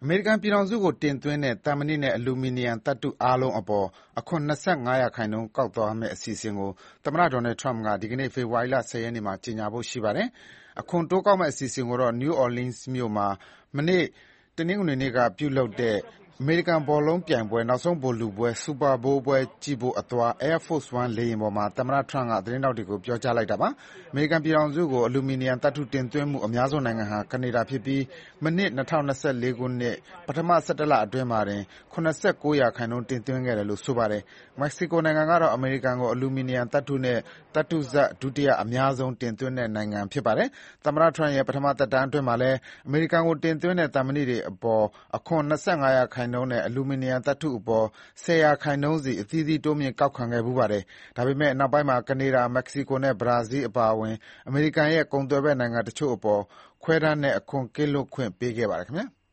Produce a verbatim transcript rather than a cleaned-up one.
အမေရိကန်ပြည်ထောင်စုကိုတင်သွင်းတဲ့သံမဏိနဲ့အလူမီနီယံသတ္တုအားလုံးအပေါ်အခွန်၂၅ရာခိုင်နှုန်းကောက်သွားမယ့်အစီအစဉ်ကိုသမ္မတ Donald Trump ကဒီကနေ့ ဖေဖော်ဝါရီလ၁၀ရက်နေ့မှာကြေညာဖို့ရှိပါတယ်။အခွန်တိုးကောက်မယ့်အစီအစဉ်ကိုတော့ New Orleans မြို့မှာမနေ့ တနင်္ဂနွေနေ့ကပြုလုပ်တဲ့အမေရိကန်ဘောလုံးပြိုင်ပွဲနောက်ဆုံးဗိုလ်လုပွဲ Super Bowl ပွဲကြည့်ဖို့အသွား Air Force One လေယာဉ်ပေါ်မှာသမ္မတ Trump ကသတင်းထောက်တွေကိုပြောကြားလိုက်တာပါ။ အမေရိကန်ပြည်ထောင်စုကိုအလူမီနီယံသတ္တုတင်သွင်းမှုအများဆုံးနိုင်ငံဟာကနေဒါဖြစ်ပြီးမနှစ်၂၀၂၄ခုနှစ်ပထမ၁၁လအတွင်းမှာတင်၇၉ရာခိုင်နှုန်းတင်သွင်းခဲ့တယ်လို့ဆိုပါတယ်။ မက္ကဆီကိုနိုင်ငံကတော့အမေရိကန်ကိုအလူမီနီယံသတ္တုနဲ့သတ္တုစပ်ဒုတိယအများဆုံးတင်သွင်းတဲ့နိုင်ငံဖြစ်ပါတယ်။ သမ္မတ Trump ရဲ့ပထမသက်တမ်းအတွင်းမှာလည်းအမေရိကန်ကိုတင်သွင်းတဲ့သံမဏိတွေအပေါ်အခွန်၂၅ရာခိုင်နှုန်းနဲ့အလူမီနီယံသတ္တုအပေါ်၁၀ရာခိုင်နှုန်းစီအသီးသီးတိုးမြှင့်ကောက်ခံခဲ့ဖူးပါတယ်။ ဒါပေမဲ့နောက်ပိုင်းမှာကနေဒါ၊ မက္ကဆီကိုနဲ့ဘရာဇီးအပါအဝင်အမေရိကန်ရဲ့ကုန်သွယ်ဖက်နိုင်ငံတချို့အပေါ်ခွဲတမ်းနဲ့အခွန်ကင်းလွတ်ခွင့်ပေးခဲ့ပါတယ်ခင်ဗျာ။